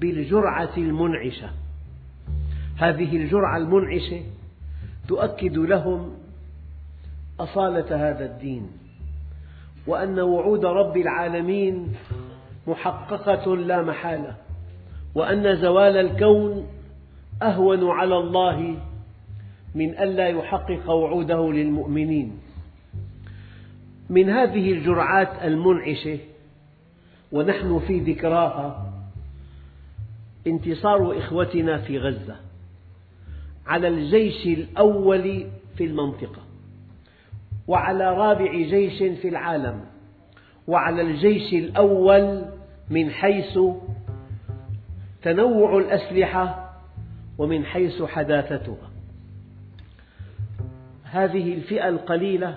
بالجرعة المنعشة. هذه الجرعة المنعشة تؤكد لهم أصالة هذا الدين، وأن وعود رب العالمين محققة لا محالة، وأن زوال الكون أهون على الله من ألا يحقق وعوده للمؤمنين. من هذه الجرعات المنعشة ونحن في ذكراها انتصار إخوتنا في غزة على الجيش الأول في المنطقة، وعلى رابع جيش في العالم، وعلى الجيش الأول من حيث تنوع الأسلحة ومن حيث حداثتها. هذه الفئة القليلة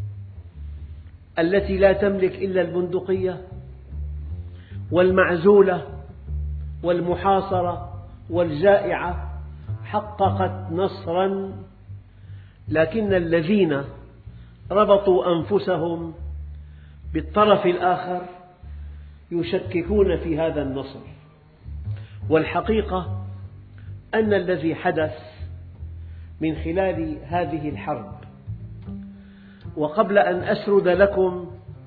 التي لا تملك إلا البندقية والمعزولة والمحاصرة والجائعة حققت نصراً، لكن الذين ربطوا أنفسهم بالطرف الآخر يشككون في هذا النصر. والحقيقة أن الذي حدث من خلال هذه الحرب، وقبل أن أسرد لكم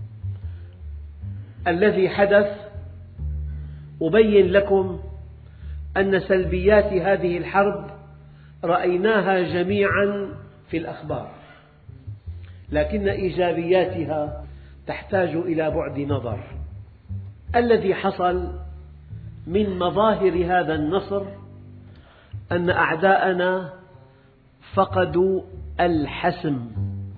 الذي حدث أبين لكم أن سلبيات هذه الحرب رأيناها جميعا في الأخبار، لكن إيجابياتها تحتاج إلى بعد نظر. الذي حصل من مظاهر هذا النصر أن أعداءنا فقدوا الحسم.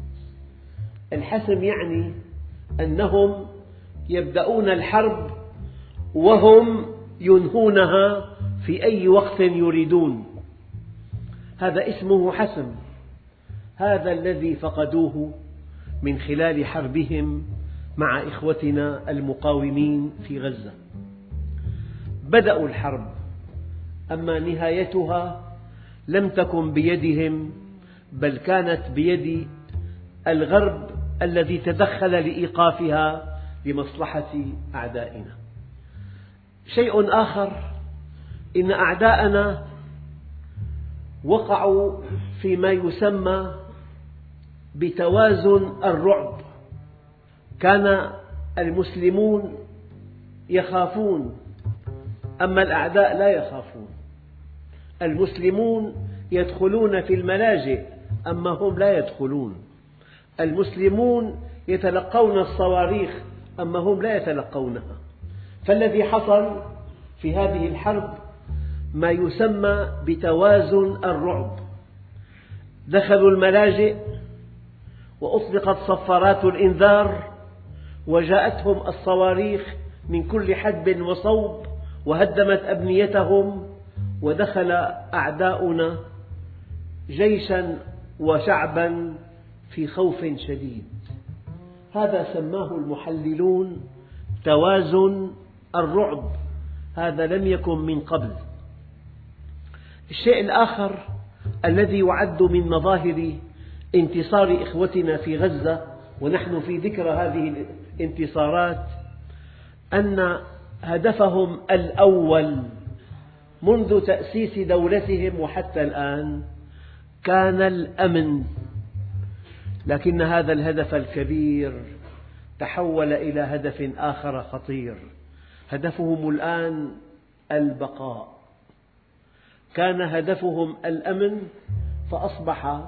الحسم يعني أنهم يبدأون الحرب وهم ينهونها في أي وقت يريدون، هذا اسمه حسم. هذا الذي فقدوه من خلال حربهم مع إخوتنا المقاومين في غزة. بدأوا الحرب، أما نهايتها لم تكن بيدهم، بل كانت بيد الغرب الذي تدخل لإيقافها لمصلحة أعدائنا. شيء آخر، إن أعداءنا وقعوا فيما يسمى بتوازن الرعب. كان المسلمون يخافون، أما الأعداء لا يخافون. المسلمون يدخلون في الملاجئ، أما هم لا يدخلون. المسلمون يتلقون الصواريخ، أما هم لا يتلقونها. فالذي حصل في هذه الحرب ما يسمى بتوازن الرعب. دخلوا الملاجئ وأطلقت صفارات الإنذار، وجاءتهم الصواريخ من كل حدب وصوب وهدمت أبنيتهم، ودخل أعداؤنا جيشا وشعبا في خوف شديد. هذا سماه المحللون توازن الرعب، هذا لم يكن من قبل. الشيء الآخر الذي يعد من مظاهر انتصار إخوتنا في غزة ونحن في ذكرى هذه الانتصارات، أن هدفهم الأول منذ تأسيس دولتهم وحتى الآن كان الأمن، لكن هذا الهدف الكبير تحول إلى هدف آخر خطير. هدفهم الآن البقاء. كان هدفهم الأمن فأصبح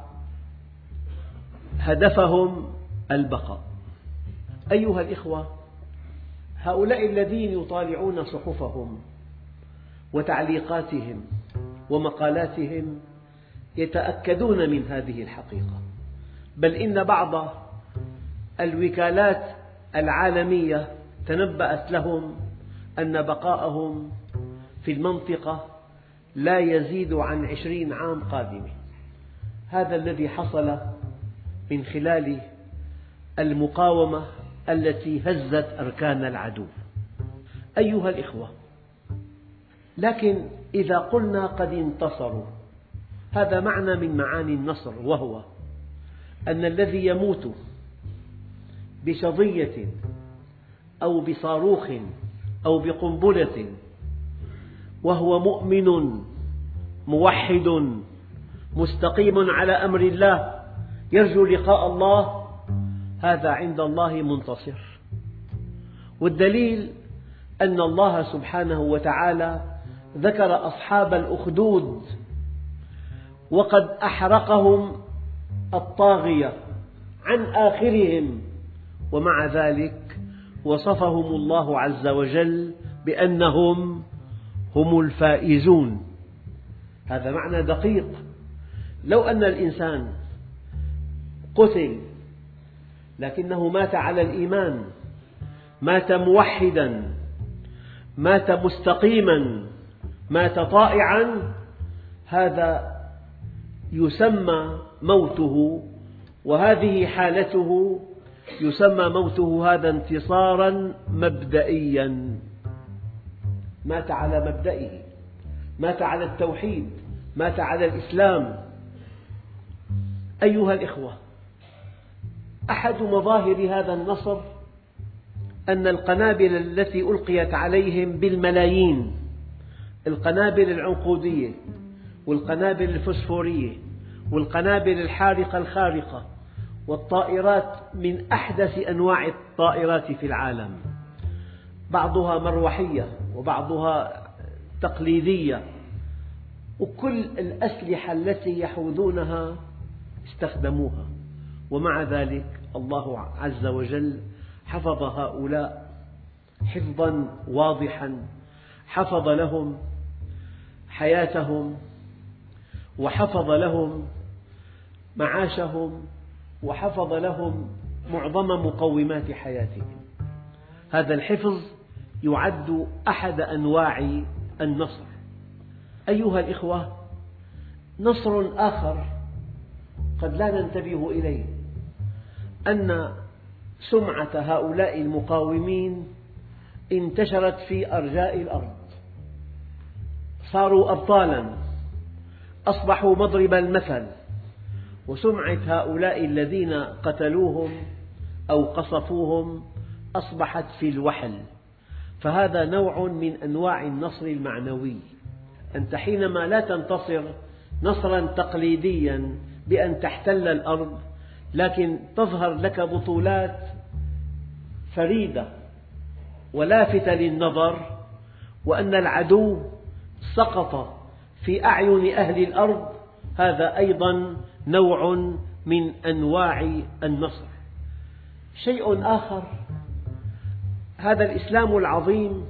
هدفهم البقاء. أيها الإخوة، هؤلاء الذين يطالعون صحفهم وتعليقاتهم ومقالاتهم يتأكدون من هذه الحقيقة، بل إن بعض الوكالات العالمية تنبأت لهم أن بقاءهم في المنطقة لا يزيد عن 20 عام قادمة. هذا الذي حصل من خلال المقاومة التي هزت أركان العدو. أيها الإخوة، لكن إذا قلنا قد انتصروا، هذا معنى من معاني النصر، وهو أن الذي يموت بشظية أو بصاروخ أو بقنبلة وهو مؤمن موحد مستقيم على أمر الله يرجو لقاء الله، هذا عند الله منتصر. والدليل أن الله سبحانه وتعالى ذكر أصحاب الأخدود وقد أحرقهم الطاغية عن آخرهم، ومع ذلك وصفهم الله عز وجل بأنهم هم الفائزون. هذا معنى دقيق. لو أن الإنسان قتل لكنه مات على الإيمان، مات موحدا، مات مستقيما، مات طائعا، هذا يسمى موته، وهذه حالته يسمى موته هذا انتصارا مبدئيا. مات على مبدئه، مات على التوحيد، مات على الإسلام. أيها الإخوة، أحد مظاهر هذا النصر أن القنابل التي ألقيت عليهم بالملايين، القنابل العنقودية والقنابل الفسفورية والقنابل الحارقة الخارقة والطائرات من أحدث أنواع الطائرات في العالم، بعضها مروحية وبعضها تقليدية، وكل الأسلحة التي يحوزونها استخدموها، ومع ذلك الله عز وجل حفظ هؤلاء حفظا واضحا، حفظ لهم حياتهم وحفظ لهم معاشهم وحفظ لهم معظم مقومات حياتهم. هذا الحفظ يعد أحد أنواع النصر. أيها الإخوة، نصر آخر قد لا ننتبه إليه، أن سمعة هؤلاء المقاومين انتشرت في أرجاء الأرض، صاروا أبطالا، أصبحوا مضرب المثل، وسمعة هؤلاء الذين قتلوهم أو قصفوهم أصبحت في الوحل. فهذا نوع من أنواع النصر المعنوي. أنت حينما لا تنتصر نصرا تقليديا بأن تحتل الأرض، لكن تظهر لك بطولات فريدة ولافتة للنظر، وأن العدو سقط في أعين أهل الأرض، هذا أيضا نوع من أنواع النصر. شيء آخر، هذا الإسلام العظيم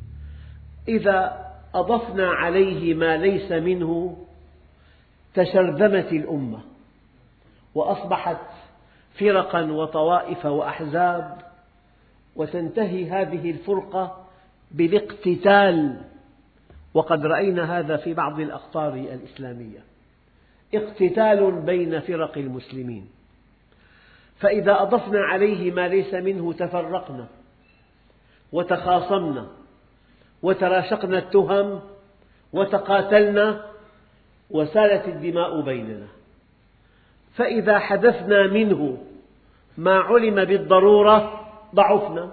إذا أضفنا عليه ما ليس منه تشرذمت الأمة وأصبحت فرقا وطوائف وأحزاب، وتنتهي هذه الفرقة بالاقتتال، وقد رأينا هذا في بعض الأقطار الإسلامية، اقتتال بين فرق المسلمين. فإذا أضفنا عليه ما ليس منه تفرقنا وتخاصمنا وتراشقنا التهم وتقاتلنا وسالت الدماء بيننا. فإذا حدثنا منه ما علم بالضرورة ضعفنا.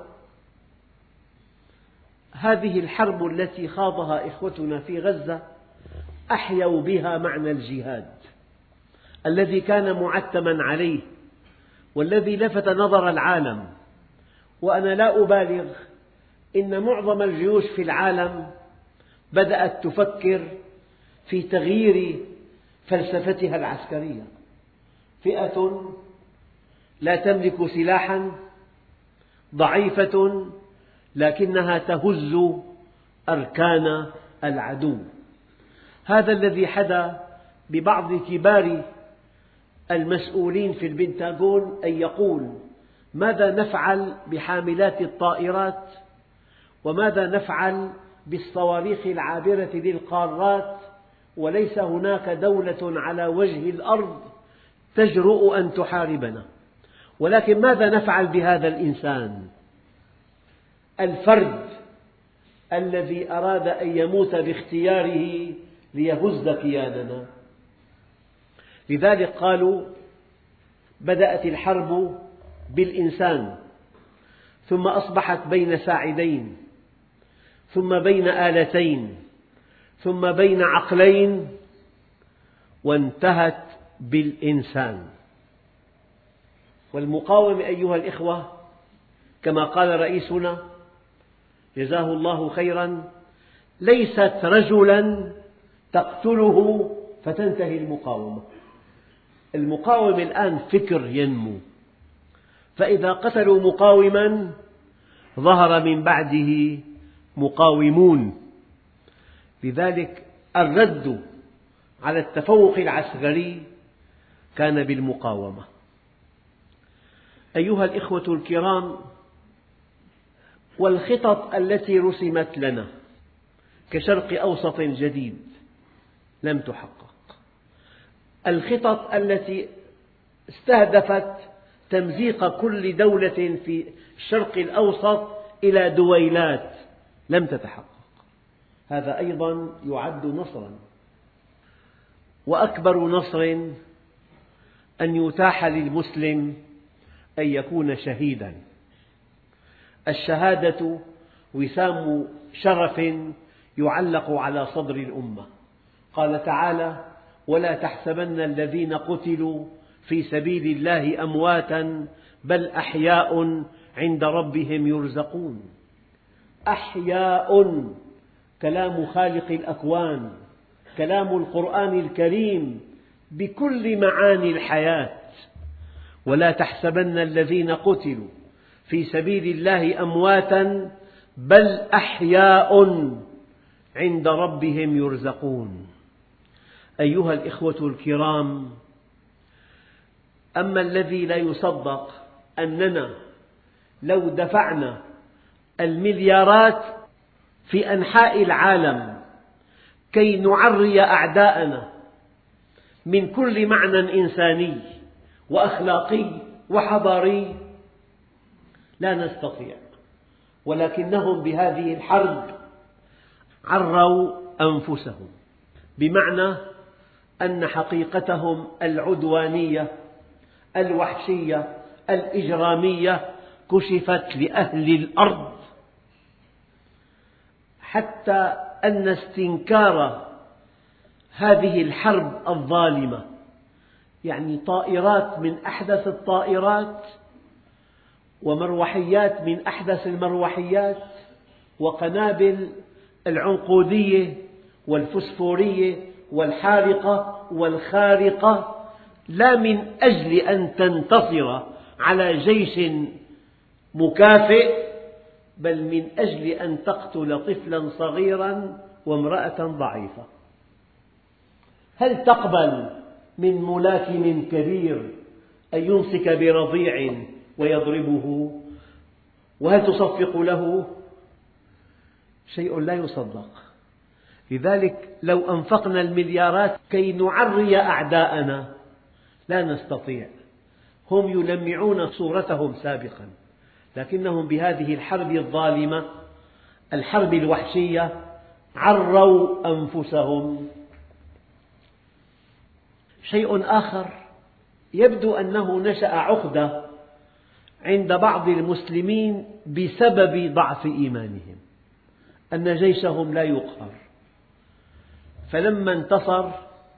هذه الحرب التي خاضها إخوتنا في غزة أحيوا بها معنى الجهاد الذي كان معتما عليه والذي لفت نظر العالم. وأنا لا أبالغ، إن معظم الجيوش في العالم بدأت تفكر في تغيير فلسفتها العسكرية. فئة لا تملك سلاحا، ضعيفة لكنها تهز أركان العدو. هذا الذي حدا ببعض كبار المسؤولين في البنتاغون أن يقول: ماذا نفعل بحاملات الطائرات؟ وماذا نفعل بالصواريخ العابرة للقارات؟ وليس هناك دولة على وجه الأرض تجرؤ أن تحاربنا. ولكن ماذا نفعل بهذا الإنسان الفرد الذي أراد أن يموت باختياره ليهز كياننا؟ لذلك قالوا: بدأت الحرب بالإنسان، ثم أصبحت بين ساعدين، ثم بين آلتين، ثم بين عقلين، وانتهت بالإنسان. والمقاومة أيها الإخوة كما قال رئيسنا جزاه الله خيرا، ليست رجلا تقتله فتنتهي المقاومة. المقاومة الآن فكر ينمو، فإذا قتلوا مقاوما ظهر من بعده مقاومون. لذلك الرد على التفوق العسكري كان بالمقاومة. أيها الإخوة الكرام، والخطط التي رسمت لنا كشرق أوسط جديد لم تحقق. الخطط التي استهدفت تمزيق كل دولة في الشرق الأوسط إلى دويلات لم تتحقق. هذا أيضا يعد نصرا، وأكبر نصر أن يتاح للمسلم أن يكون شهيدا. الشهادة وسام شرف يعلق على صدر الأمة. قال تعالى: ولا تحسبن الذين قتلوا في سبيل الله أمواتا بل أحياء عند ربهم يرزقون. أحياء، كلام خالق الأكوان، كلام القرآن الكريم بكل معاني الحياة. ولا تحسبن الذين قتلوا في سبيل الله أمواتا بل أحياء عند ربهم يرزقون. أيها الإخوة الكرام، أما الذي لا يصدق أننا لو دفعنا المليارات في أنحاء العالم كي نعري أعداءنا من كل معنى إنساني وأخلاقي وحضاري لا نستطيع، ولكنهم بهذه الحرب عروا أنفسهم، بمعنى أن حقيقتهم العدوانية الوحشية الإجرامية كشفت لأهل الأرض، حتى أن استنكار هذه الحرب الظالمة، يعني طائرات من أحدث الطائرات ومروحيات من أحدث المروحيات وقنابل العنقودية والفسفورية والحارقة والخارقة، لا من أجل أن تنتصر على جيش مكافئ، بل من أجل أن تقتل طفلا صغيرا وامرأة ضعيفة. هل تقبل من ملاكم كبير أن يمسك برضيع ويضربه؟ وهل تصفق له؟ شيء لا يصدق. لذلك لو أنفقنا المليارات كي نعري أعداءنا لا نستطيع. هم يلمعون صورتهم سابقا، لكنهم بهذه الحرب الظالمة الحرب الوحشية عروا أنفسهم. شيء آخر، يبدو أنه نشأ عقدة عند بعض المسلمين بسبب ضعف إيمانهم، أن جيشهم لا يقهر، فلما انتصر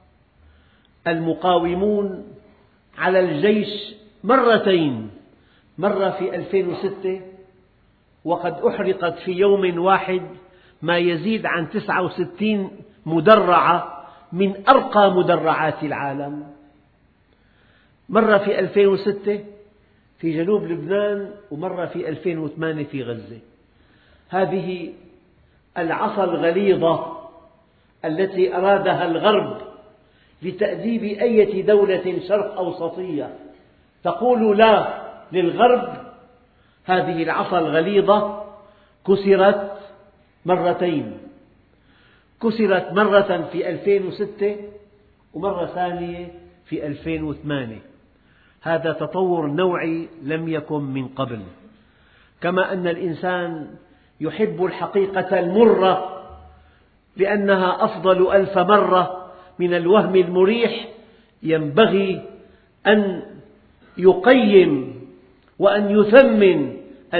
المقاومون على الجيش مرتين، مرة في 2006 وقد أحرقت في يوم واحد ما يزيد عن 69 مدرعة من أرقى مدرعات العالم، مرة في 2006 في جنوب لبنان، ومرة في 2008 في غزة. هذه العصا الغليظة التي أرادها الغرب لتأديب أي دولة شرق أوسطية تقول لا للغرب، هذه العصا الغليظة كسرت مرتين، كسرت مرة في 2006 ومرة ثانية في 2008. هذا تطور نوعي لم يكن من قبل. كما أن الإنسان يحب الحقيقة المرة لأنها أفضل 1000 مرة من الوهم المريح، ينبغي أن يقيم وأن يثمن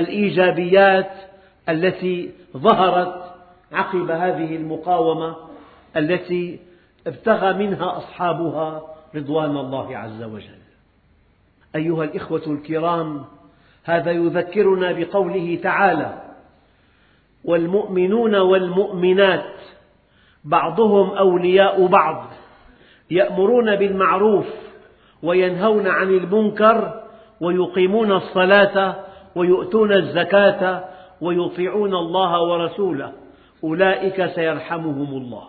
الإيجابيات التي ظهرت عقب هذه المقاومة التي ابتغى منها أصحابها رضوان الله عز وجل. أيها الإخوة الكرام، هذا يذكرنا بقوله تعالى: والمؤمنون والمؤمنات بعضهم أولياء بعض يأمرون بالمعروف وينهون عن المنكر ويقيمون الصلاة ويؤتون الزكاة ويطيعون الله ورسوله أولئك سيرحمهم الله.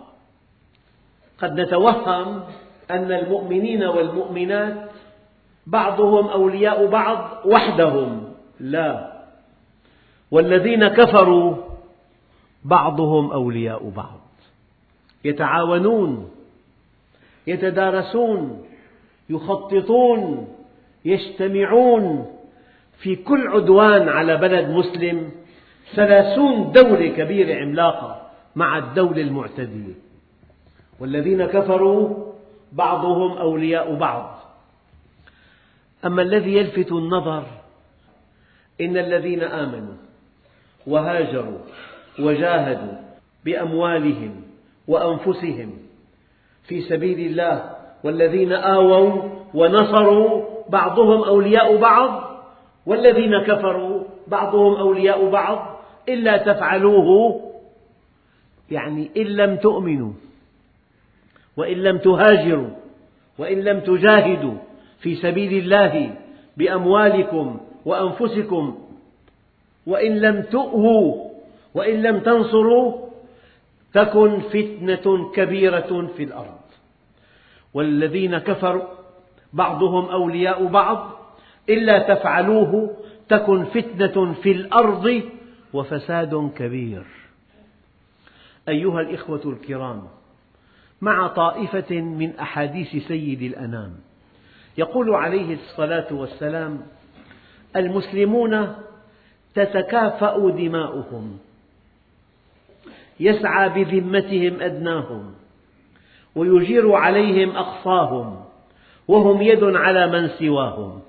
قد نتوهم أن المؤمنين والمؤمنات بعضهم أولياء بعض وحدهم، لا، والذين كفروا بعضهم أولياء بعض، يتعاونون، يتدارسون، يخططون، يجتمعون في كل عدوان على بلد مسلم 30 دولة كبيرة عملاقة مع الدولة المعتدية. والذين كفروا بعضهم أولياء بعض. أما الذي يلفت النظر إن الذين آمنوا وهاجروا وجاهدوا بأموالهم وأنفسهم في سبيل الله والذين آووا ونصروا بعضهم أولياء بعض، والذين كفروا بعضهم أولياء بعض إلا تفعلوه، يعني إن لم تؤمنوا وإن لم تهاجروا وإن لم تجاهدوا في سبيل الله بأموالكم وأنفسكم وإن لم تؤووا وإن لم تنصروا تكن فتنة كبيرة في الأرض. والذين كفروا بعضهم أولياء بعض إلا تفعلوه تكن فتنة في الأرض وفساد كبير. أيها الإخوة الكرام، مع طائفة من أحاديث سيد الأنام يقول عليه الصلاة والسلام: المسلمون تتكافأ دماؤهم، يسعى بذمتهم أدناهم، ويجير عليهم أقصاهم، وهم يد على من سواهم.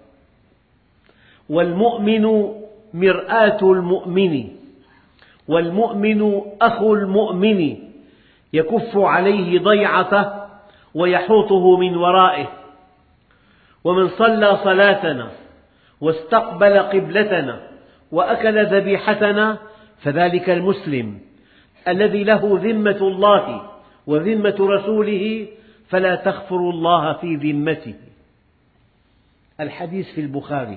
والمؤمن مرآة المؤمن، والمؤمن أخو المؤمن، يكف عليه ضيعته ويحوطه من ورائه. ومن صلى صلاتنا واستقبل قبلتنا وأكل ذبيحتنا فذلك المسلم الذي له ذمة الله وذمة رسوله فلا تخفر الله في ذمته. الحديث في البخاري: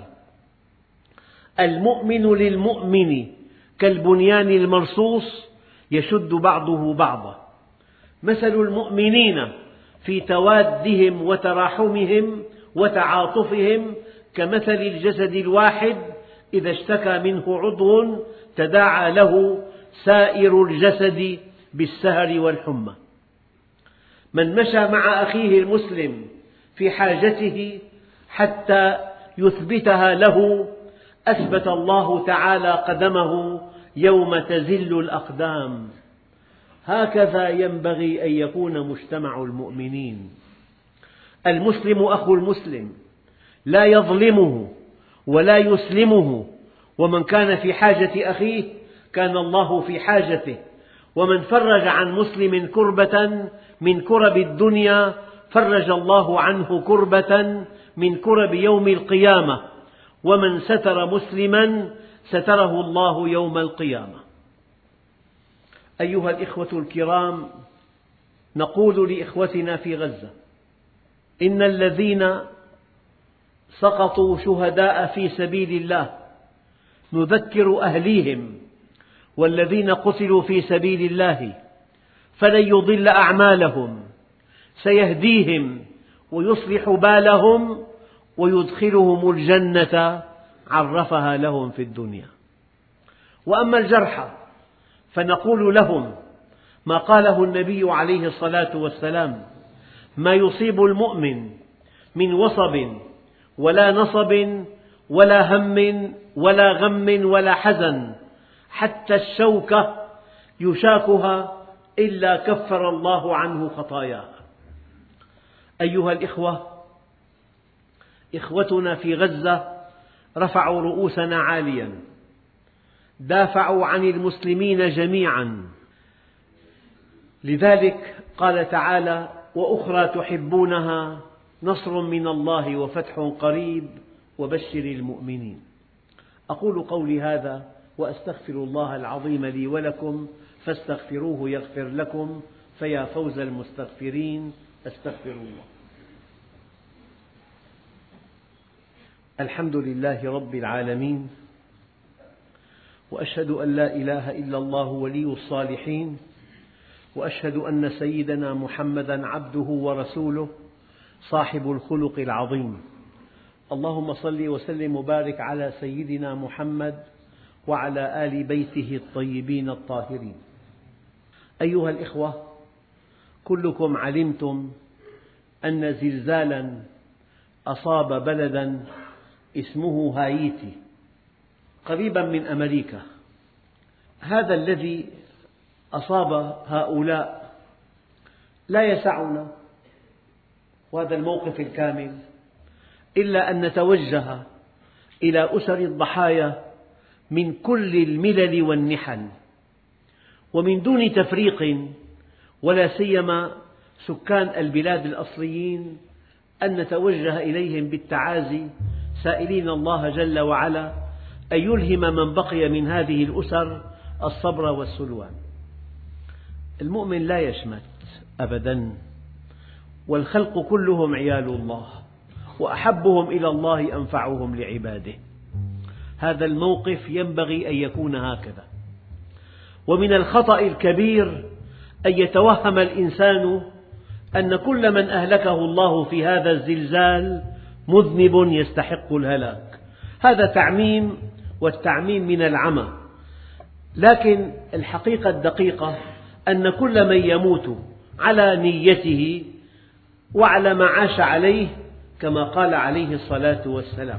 المؤمن للمؤمن كالبنيان المرصوص يشد بعضه بعضا. مثل المؤمنين في توادهم وتراحمهم وتعاطفهم كمثل الجسد الواحد إذا اشتكى منه عضو تداعى له سائر الجسد بالسهر والحمى. من مشى مع أخيه المسلم في حاجته حتى يثبتها له أثبت الله تعالى قدمه يوم تزل الأقدام. هكذا ينبغي أن يكون مجتمع المؤمنين. المسلم أخو المسلم، لا يظلمه ولا يسلمه، ومن كان في حاجة أخيه كان الله في حاجته. ومن فرج عن مسلم كربة من كرب الدنيا فرج الله عنه كربة من كرب يوم القيامة. ومن ستر مسلما ستره الله يوم القيامة. أيها الإخوة الكرام، نقول لإخوتنا في غزة: إن الذين سقطوا شهداء في سبيل الله نذكر أهليهم والذين قتلوا في سبيل الله فلن يضل أعمالهم، سيهديهم ويصلح بالهم ويدخلهم الجنة عرفها لهم في الدنيا. وأما الجرحى فنقول لهم ما قاله النبي عليه الصلاة والسلام: ما يصيب المؤمن من وصب ولا نصب ولا هم ولا غم ولا حزن حتى الشوكة يشاكها إلا كفر الله عنه خطاياه. أيها الإخوة، إخوتنا في غزة رفعوا رؤوسنا عاليا، دافعوا عن المسلمين جميعا. لذلك قال تعالى: وأخرى تحبونها نصر من الله وفتح قريب وبشر المؤمنين. أقول قولي هذا وأستغفر الله العظيم لي ولكم فاستغفروه يغفر لكم، فيا فوز المستغفرين. أستغفر الله. الحمد لله رب العالمين، وأشهد أن لا إله إلا الله ولي الصالحين، وأشهد أن سيدنا محمدا عبده ورسوله صاحب الخلق العظيم. اللهم صل وسلم وبارك على سيدنا محمد وعلى آل بيته الطيبين الطاهرين. أيها الإخوة، كلكم علمتم أن زلزالا أصاب بلدا اسمه هايتي قريبا من أمريكا. هذا الذي أصاب هؤلاء لا يسعنا، وهذا الموقف الكامل، إلا أن نتوجه إلى أسر الضحايا من كل الملل والنحل، ومن دون تفريق، ولا سيما سكان البلاد الأصليين، أن نتوجه إليهم بالتعازي، سائلين الله جل وعلا أن يلهم من بقي من هذه الأسر الصبر والسلوان. المؤمن لا يشمت أبدا، والخلق كلهم عيال الله، وأحبهم إلى الله أنفعهم لعباده. هذا الموقف ينبغي أن يكون هكذا. ومن الخطأ الكبير أن يتوهم الإنسان أن كل من أهلكه الله في هذا الزلزال مذنب يستحق الهلاك. هذا تعميم، والتعميم من العمى. لكن الحقيقة الدقيقة أن كل من يموت على نيته وعلى ما عاش عليه، كما قال عليه الصلاة والسلام: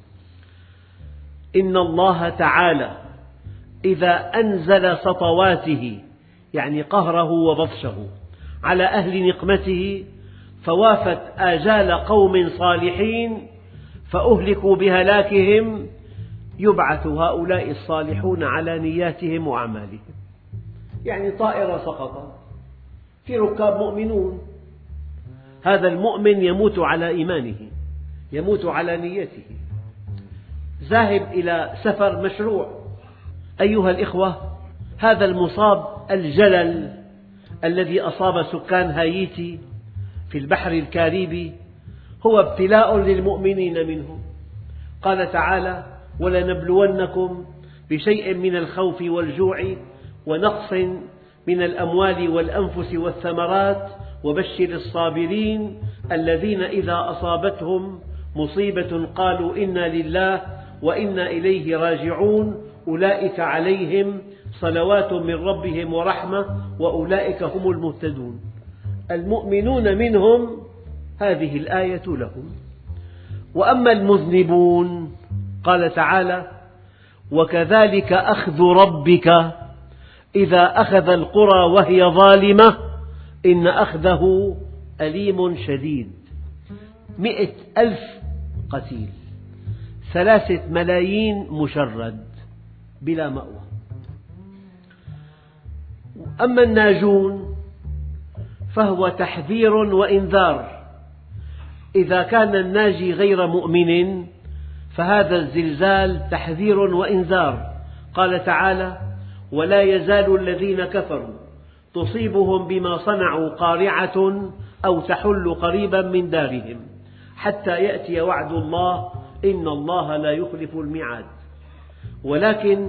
إن الله تعالى إذا أنزل سطواته، يعني قهره وبطشه، على أهل نقمته، فوافت آجال قوم صالحين فأهلكوا بهلاكهم، يبعث هؤلاء الصالحون على نياتهم وأعمالهم. يعني طائرة سقطت، في ركاب مؤمنون، هذا المؤمن يموت على إيمانه، يموت على نيته، ذاهب إلى سفر مشروع. أيها الإخوة، هذا المصاب الجلل الذي أصاب سكان هايتي في البحر الكاريبي هو ابتلاء للمؤمنين منه. قال تعالى: ولنبلونكم بشيء من الخوف والجوع ونقص من الأموال والأنفس والثمرات وبشر الصابرين الذين إذا أصابتهم مصيبة قالوا إنا لله وإنا إليه راجعون أولئك عليهم صلوات من ربهم ورحمة وأولئك هم المهتدون. المؤمنون منهم هذه الآية لهم. وأما المذنبون قال تعالى: وكذلك أخذ ربك إذا أخذ القرى وهي ظالمة إن أخذه أليم شديد. 100,000 قتيل، 3 ملايين مشرد بلا مأوى. أما الناجون فهو تحذير وإنذار. إذا كان الناجي غير مؤمن فهذا الزلزال تحذير وإنذار. قال تعالى: ولا يزال الذين كفروا تصيبهم بما صنعوا قارعة أو تحل قريبا من دارهم حتى يأتي وعد الله إن الله لا يخلف الميعاد. ولكن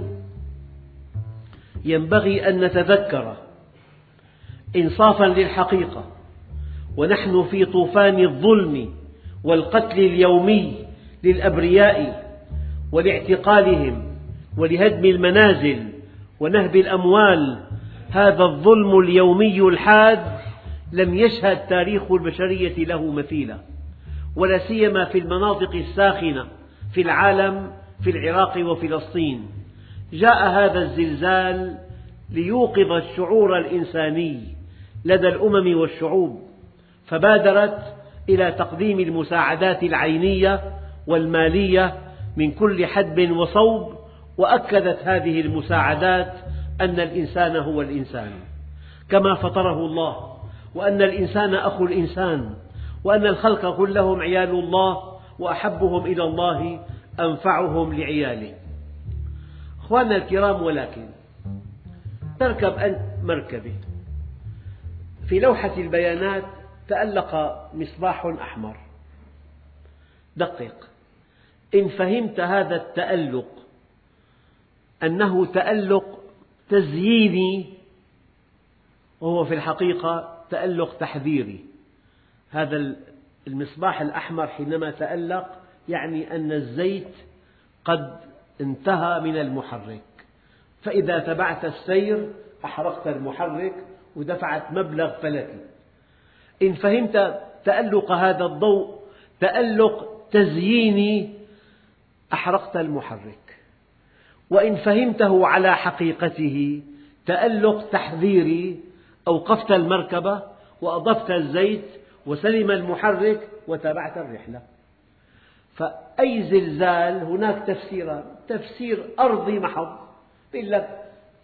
ينبغي أن نتذكر إنصافا للحقيقة، ونحن في طوفان الظلم والقتل اليومي للأبرياء ولاعتقالهم ولهدم المنازل ونهب الأموال، هذا الظلم اليومي الحاد لم يشهد تاريخ البشرية له مثيلا، ولا سيما في المناطق الساخنة في العالم، في العراق وفلسطين. جاء هذا الزلزال ليوقظ الشعور الإنساني لدى الأمم والشعوب، فبادرت إلى تقديم المساعدات العينية والمالية من كل حدب وصوب، وأكدت هذه المساعدات أن الإنسان هو الإنسان كما فطره الله، وأن الإنسان أخو الإنسان، وأن الخلق كلهم عيال الله، وأحبهم إلى الله أنفعهم لعياله. أخواننا الكرام، ولكن تركب أنت مركبة، في لوحة البيانات تألق مصباح أحمر. دقق، إن فهمت هذا التألق أنه تألق تزييني، وهو في الحقيقة تألق تحذيري. هذا المصباح الأحمر حينما تألق يعني أن الزيت قد انتهى من المحرك، فإذا تبعت السير أحرقت المحرك ودفعت مبلغ فلكي. إن فهمت تألق هذا الضوء تألق تزييني أحرقت المحرك، وإن فهمته على حقيقته تألق تحذيري أوقفت المركبة وأضفت الزيت وسلم المحرك وتابعت الرحلة. فأي زلزال هناك تفسيران: تفسير أرضي محض، يقول لك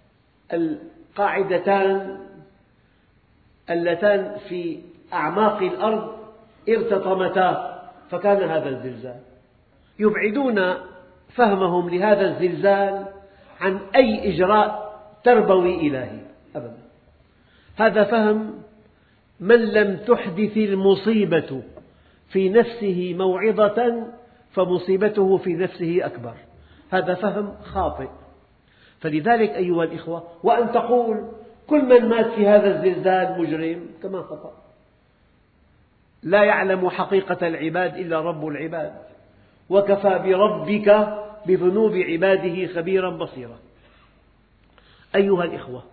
القاعدتان اللتان في أعماق الأرض ارتطمتا فكان هذا الزلزال. يبعدون فهمهم لهذا الزلزال عن أي إجراء تربوي إلهي أبدا. هذا فهم من لم تحدث المصيبة في نفسه موعظة فمصيبته في نفسه أكبر. هذا فهم خاطئ. فلذلك أيها الإخوة، وأن تقول كل من مات في هذا الزلزال مجرم كما خطأ. لا يعلم حقيقة العباد إلا رب العباد، وكفى بربك بذنوب عباده خبيرا بصيرا. أيها الإخوة،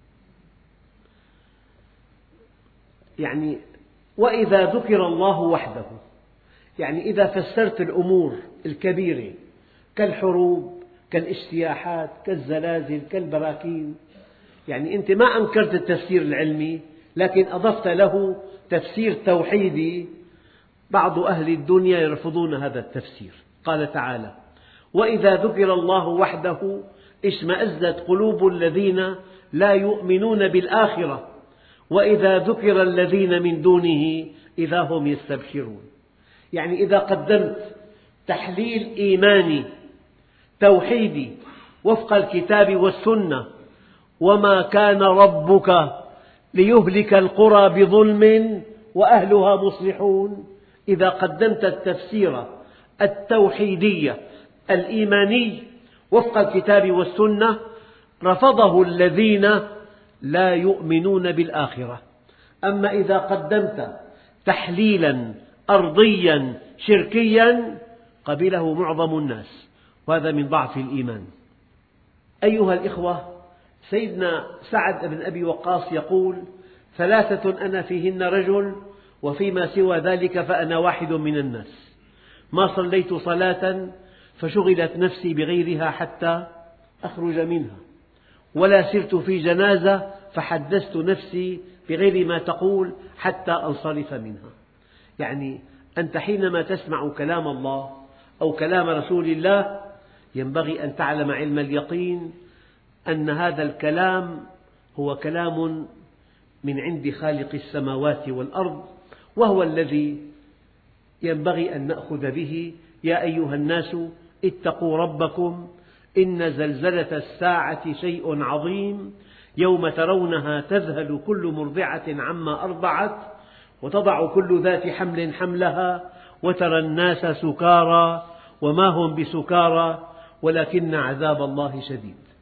يعني وإذا ذكر الله وحده، يعني إذا فسرت الأمور الكبيرة كالحروب كالاجتياحات كالزلازل كالبراكين، يعني أنت ما أنكرت التفسير العلمي لكن أضفت له تفسير توحيدي. بعض أهل الدنيا يرفضون هذا التفسير. قال تعالى: وإذا ذكر الله وحده اشمأزت قلوب الذين لا يؤمنون بالآخرة وإذا ذكر الذين من دونه إذا هم يستبشرون. يعني إذا قدمت تحليل إيماني توحيدي وفق الكتاب والسنة، وما كان ربك ليهلك القرى بظلم وأهلها مصلحون، إذا قدمت التفسير التوحيدي الإيماني وفق الكتاب والسنة رفضه الذين لا يؤمنون بالآخرة. أما إذا قدمت تحليلا أرضيا شركيا قبله معظم الناس، وهذا من ضعف الإيمان. أيها الإخوة، سيدنا سعد بن أبي وقاص يقول: ثلاثة أنا فيهن رجل وفيما سوى ذلك فأنا واحد من الناس، ما صليت صلاة فشغلت نفسي بغيرها حتى أخرج منها، ولا سرت في جنازة فحدثت نفسي بغير ما تقول حتى أنصرف منها. يعني أنت حينما تسمع كلام الله أو كلام رسول الله ينبغي أن تعلم علم اليقين أن هذا الكلام هو كلام من عند خالق السماوات والأرض، وهو الذي ينبغي أن نأخذ به. يا أيها الناس اتقوا ربكم إن زلزلة الساعة شيء عظيم يوم ترونها تذهل كل مرضعة عما أرضعت وتضع كل ذات حمل حملها وترى الناس سكارى وما هم بسكارى ولكن عذاب الله شديد.